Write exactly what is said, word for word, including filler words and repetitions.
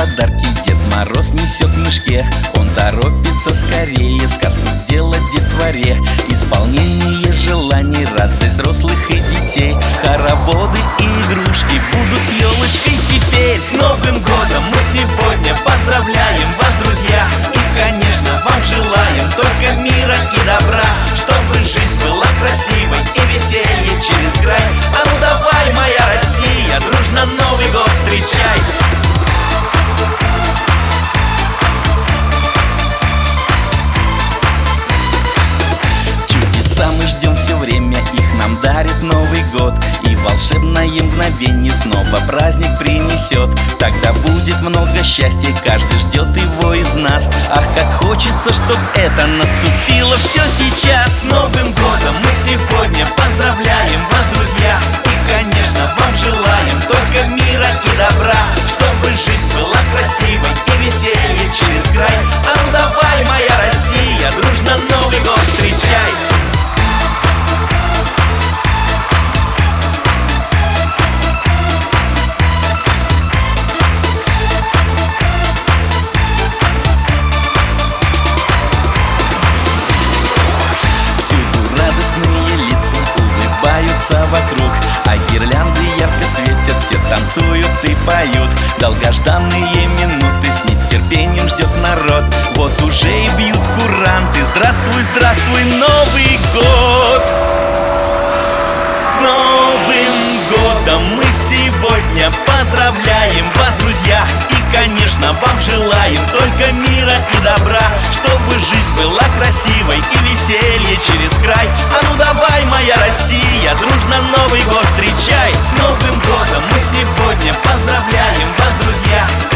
подарки Дед Мороз несет в мешке. Он торопится скорее сказку сделать детворе. Исполнение желаний, радость взрослых и детей. Хороводы и игрушки будут с елочкой теперь. С Новым годом мы сегодня поздравляем вас, друзья! И, конечно, вам желаем только мира и добра, чтобы жизнь была красивой и веселье через край. А ну давай, моя Россия, дружно Новый год встречай! Чудеса мы ждем все время, их нам дарит Новый год. И волшебное мгновение снова праздник принесет. Тогда будет много счастья, каждый ждет его из нас. Ах, как хочется, чтоб это наступило все сейчас. С Новым годом мы сегодня поздравляем вас, друзья! И, конечно, вам желаем только мира и добра, чтобы жизнь была красивой и веселье через край. А ну давай, моя Россия, дружно Новый год встречай! Улыбаются вокруг, а гирлянды ярко светят, все танцуют и поют. Долгожданные минуты с нетерпением ждет народ. Вот уже и бьют куранты. Здравствуй, здравствуй, Новый год! С Новым годом мы сегодня поздравляем вас, друзья! И, конечно, вам желаем только мира и добра, чтобы жизнь была красивой и веселье через край. А ну давай, моя Россия, дружно Новый год встречай! С Новым годом мы сегодня поздравляем вас, друзья!